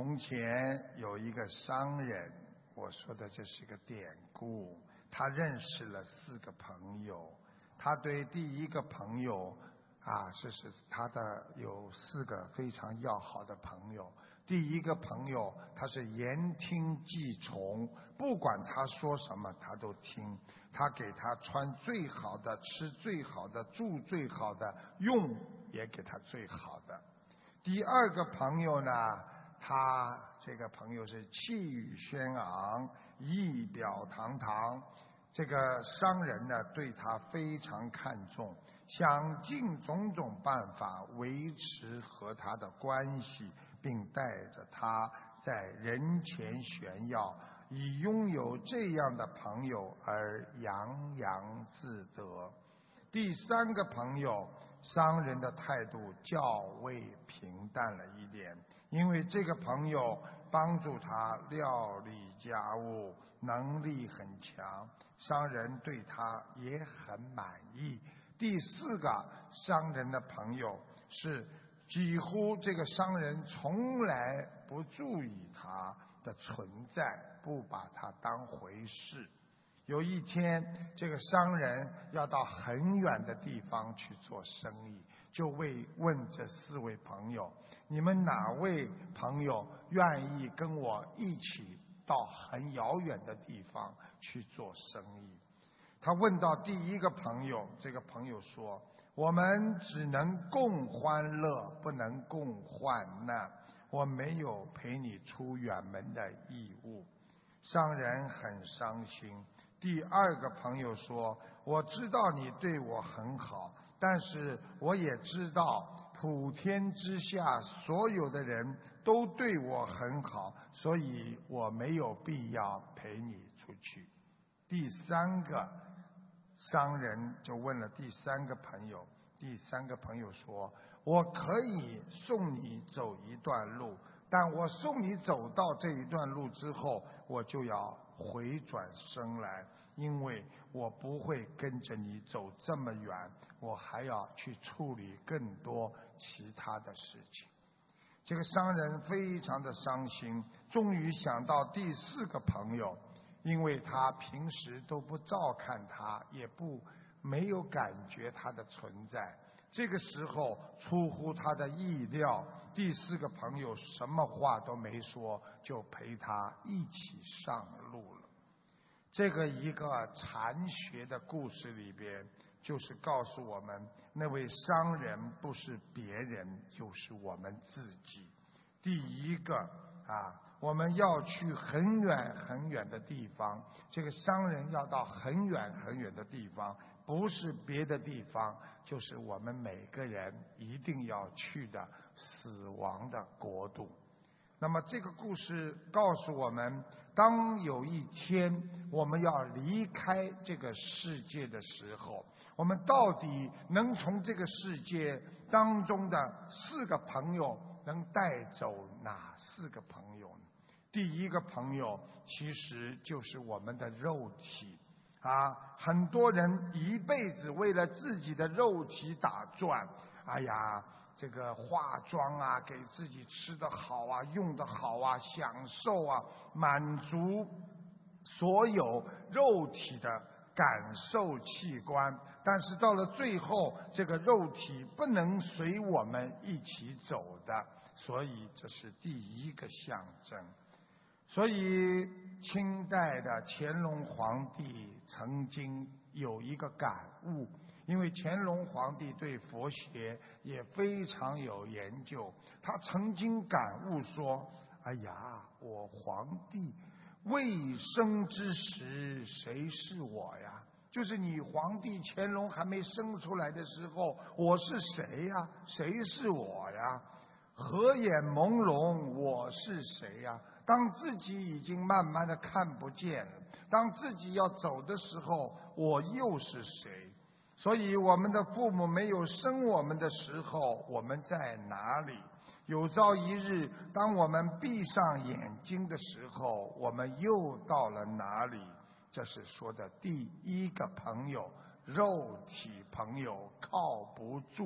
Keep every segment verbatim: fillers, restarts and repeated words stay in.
从前有一个商人，我说的这是个典故，他认识了四个朋友，他对第一个朋友啊，是是他的有四个非常要好的朋友。第一个朋友他是言听计从，不管他说什么他都听，他给他穿最好的，吃最好的，住最好的，用也给他最好的。第二个朋友呢，他这个朋友是气宇轩昂，仪表堂堂，这个商人呢对他非常看重，想尽种种办法维持和他的关系，并带着他在人前炫耀，以拥有这样的朋友而洋洋自得。第三个朋友，商人的态度较为平淡了一点，因为这个朋友帮助他料理家务，能力很强，商人对他也很满意。第四个商人的朋友是几乎这个商人从来不注意他的存在，不把他当回事。有一天，这个商人要到很远的地方去做生意，就为问这四位朋友，你们哪位朋友愿意跟我一起到很遥远的地方去做生意？他问到第一个朋友，这个朋友说，我们只能共欢乐，不能共患难，我没有陪你出远门的义务。商人很伤心。第二个朋友说，我知道你对我很好，但是我也知道普天之下所有的人都对我很好，所以我没有必要陪你出去。第三个商人就问了第三个朋友，第三个朋友说，我可以送你走一段路，但我送你走到这一段路之后，我就要回转身来，因为我不会跟着你走这么远，我还要去处理更多其他的事情。这个商人非常的伤心，终于想到第四个朋友，因为他平时都不照看他，也不没有感觉他的存在。这个时候出乎他的意料，第四个朋友什么话都没说，就陪他一起上路了。这个一个禅学的故事里边，就是告诉我们，那位商人不是别人，就是我们自己。第一个啊，我们要去很远很远的地方，这个商人要到很远很远的地方，不是别的地方，就是我们每个人一定要去的死亡的国度。那么这个故事告诉我们，当有一天我们要离开这个世界的时候，我们到底能从这个世界当中的四个朋友能带走哪四个朋友呢？第一个朋友其实就是我们的肉体啊，很多人一辈子为了自己的肉体打转，哎呀，这个化妆啊，给自己吃得好啊，用得好啊，享受啊，满足所有肉体的感受器官，但是到了最后，这个肉体不能随我们一起走的，所以这是第一个象征。所以清代的乾隆皇帝曾经有一个感悟，因为乾隆皇帝对佛学也非常有研究，他曾经感悟说，哎呀，我皇帝未生之时谁是我呀？就是你皇帝乾隆还没生出来的时候，我是谁呀？谁是我呀？合眼朦胧，我是谁呀？当自己已经慢慢的看不见了，当自己要走的时候，我又是谁？所以我们的父母没有生我们的时候，我们在哪里？有朝一日，当我们闭上眼睛的时候，我们又到了哪里？这是说的第一个朋友，肉体朋友靠不住，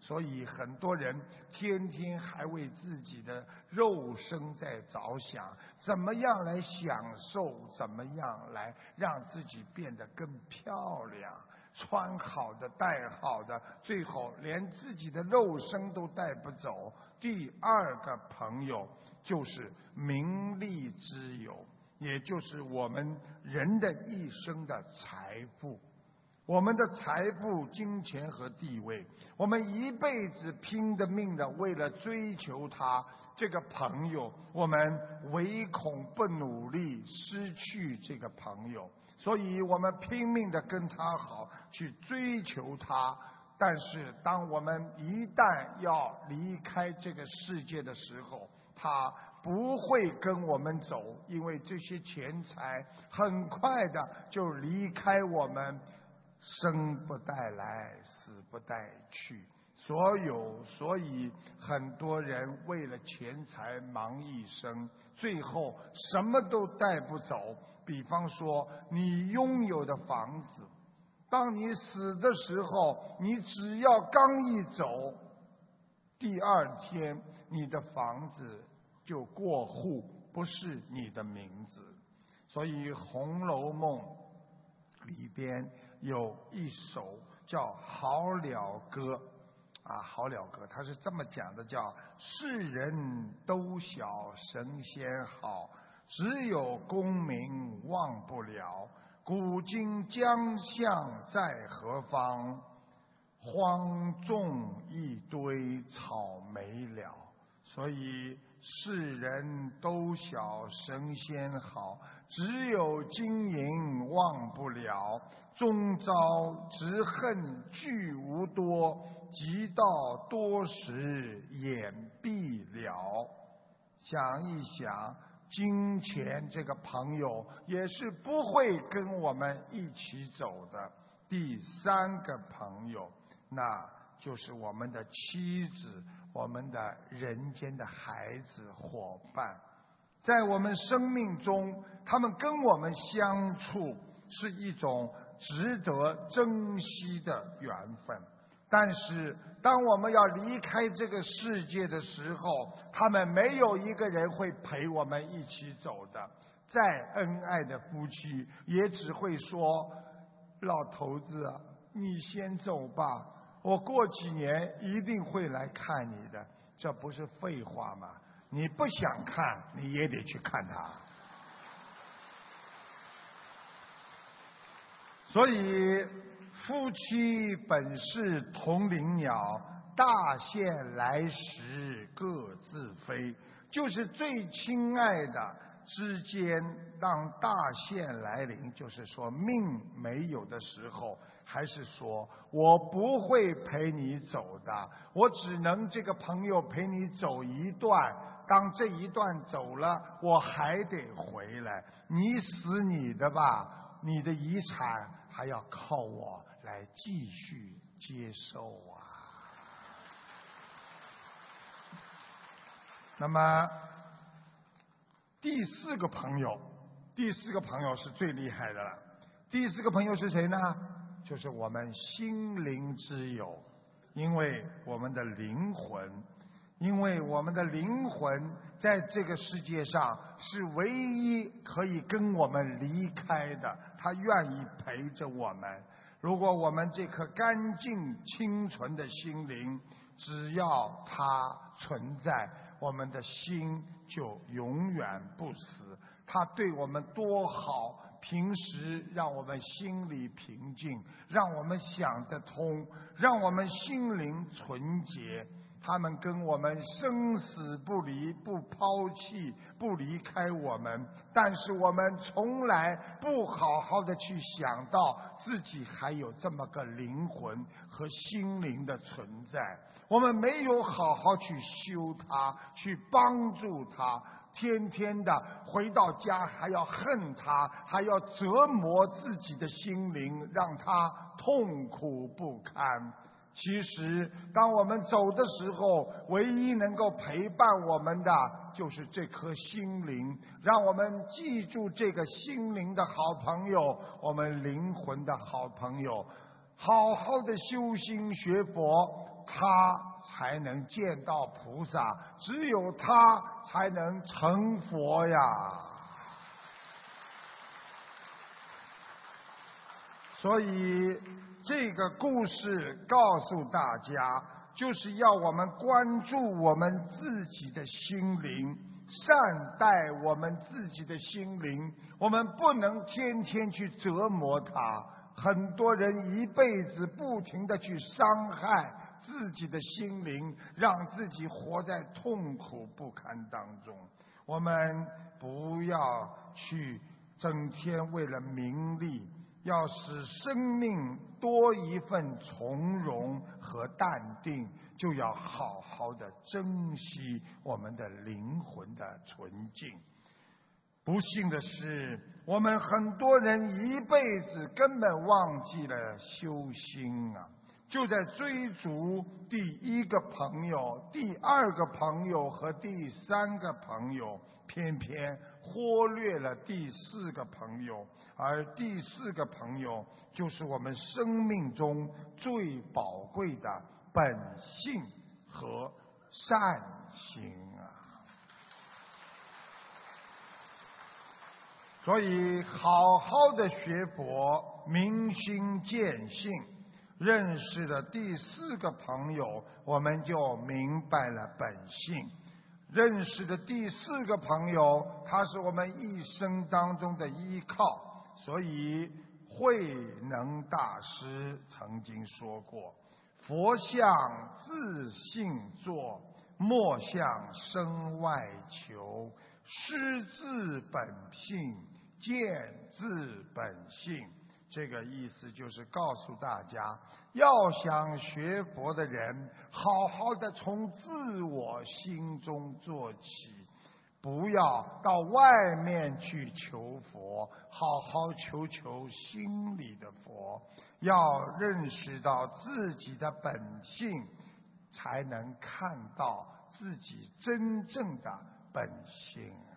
所以很多人天天还为自己的肉身在着想，怎么样来享受，怎么样来让自己变得更漂亮，穿好的戴好的，最后连自己的肉身都带不走。第二个朋友就是名利之友，也就是我们人的一生的财富。我们的财富、金钱和地位，我们一辈子拼的命的为了追求它，这个朋友我们唯恐不努力失去这个朋友，所以我们拼命的跟他好，去追求他。但是当我们一旦要离开这个世界的时候，他不会跟我们走，因为这些钱财很快的就离开我们，生不带来，死不带去。所有，所以很多人为了钱财忙一生，最后什么都带不走。比方说，你拥有的房子，当你死的时候，你只要刚一走，第二天你的房子就过户，不是你的名字。所以《红楼梦》里边有一首叫《好了歌》啊，《好了歌》它是这么讲的，叫世人都晓神仙好，只有功名忘不了，古今将相在何方，荒种一堆草莓了。所以世人都晓神仙好，只有金银忘不了，终朝只恨聚无多，及到多时眼闭了。想一想，金钱这个朋友也是不会跟我们一起走的。第三个朋友，那就是我们的妻子，我们的人间的孩子伙伴。在我们生命中，他们跟我们相处是一种值得珍惜的缘分。但是当我们要离开这个世界的时候，他们没有一个人会陪我们一起走的。再恩爱的夫妻也只会说，老头子啊，你先走吧，我过几年一定会来看你的。这不是废话吗？你不想看你也得去看他。所以夫妻本是同林鸟，大限来时各自飞。就是最亲爱的之间，当大限来临，就是说命没有的时候，还是说我不会陪你走的，我只能这个朋友陪你走一段，当这一段走了，我还得回来。你死你的吧，你的遗产还要靠我来继续接受啊。那么第四个朋友，第四个朋友是最厉害的了。第四个朋友是谁呢？就是我们心灵之友。因为我们的灵魂，因为我们的灵魂在这个世界上是唯一可以跟我们离开的，他愿意陪着我们。如果我们这颗干净清纯的心灵，只要它存在，我们的心就永远不死。它对我们多好，平时让我们心里平静，让我们想得通，让我们心灵纯洁。他们跟我们生死不离，不抛弃，不离开我们，但是我们从来不好好的去想到自己还有这么个灵魂和心灵的存在，我们没有好好去修它，去帮助它，天天的回到家还要恨他，还要折磨自己的心灵，让他痛苦不堪。其实当我们走的时候，唯一能够陪伴我们的就是这颗心灵，让我们记住这个心灵的好朋友，我们灵魂的好朋友，好好的修心学佛， 他才能见到菩萨，只有他才能成佛呀。所以这个故事告诉大家，就是要我们关注我们自己的心灵，善待我们自己的心灵。我们不能天天去折磨它。很多人一辈子不停地去伤害自己的心灵，让自己活在痛苦不堪当中。我们不要去整天为了名利，要使生命多一份从容和淡定，就要好好的珍惜我们的灵魂的纯净。不幸的是，我们很多人一辈子根本忘记了修心啊，就在追逐第一个朋友、第二个朋友和第三个朋友，偏偏忽略了第四个朋友，而第四个朋友就是我们生命中最宝贵的本性和善心啊。所以好好的学佛，明心见性，认识了第四个朋友，我们就明白了本性。认识的第四个朋友，他是我们一生当中的依靠。所以慧能大师曾经说过，佛像自性作，莫向身外求，师自本性，见自本性。这个意思就是告诉大家，要想学佛的人，好好的从自我心中做起，不要到外面去求佛，好好求求心里的佛。要认识到自己的本性，才能看到自己真正的本性。